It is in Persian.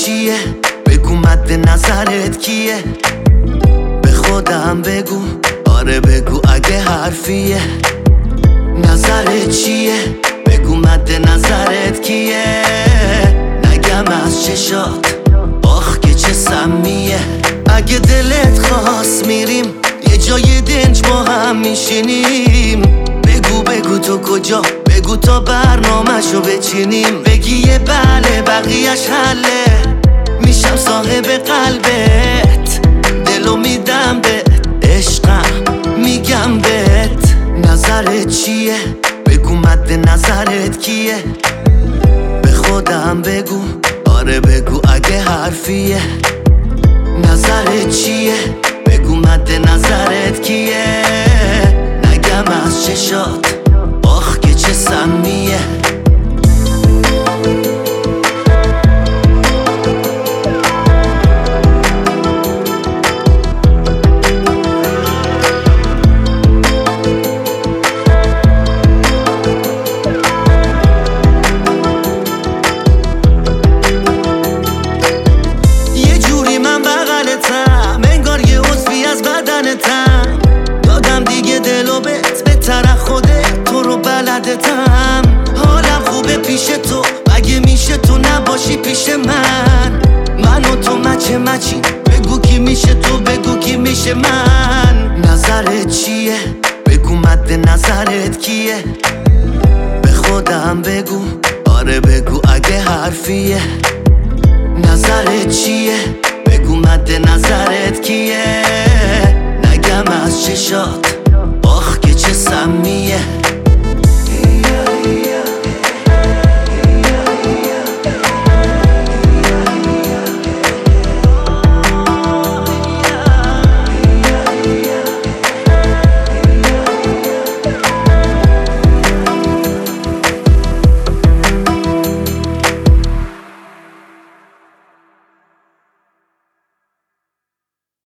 چیه؟ بگو مد نظرت کیه؟ به خودم بگو، آره بگو اگه حرفیه. نظرت چیه؟ بگو مد نظرت کیه؟ نگم از چشات آخ که چه سمیه. اگه دلت خواست میریم یه جای دنج با هم میشینیم. بگو تو کجا، بگو تا برنامه‌شو بچینیم. بگی یه بله بقیه‌اش حله، میشم صاحب قلبت، دلو میدم به عشقم میگم بهت. نظرت چیه؟ بگو مد نظرت کیه؟ به خودم بگو، آره بگو اگه حرفیه. نظرت چیه؟ بگو مد نظرت کیه؟ نگم از چشات آخ که چه سمیه. یه جوری من بغلتم انگار یه عضوی از بدنتم. دادم دیگه دلو به طرح خودت، تو رو بلدتم. حالم خوبه پیش تو، مگه میشه تو نباشی پیش من؟ من و تو مچی بگو کی میشه تو، بگو کی میشه من. نظرت چیه؟ بگو مد نظرت کیه؟ به خودم بگو، آره بگو اگه حرفیه. نظرت چیه؟ بگو مد نظرت کیه؟ نگم از چشات آخ که چه سمیه.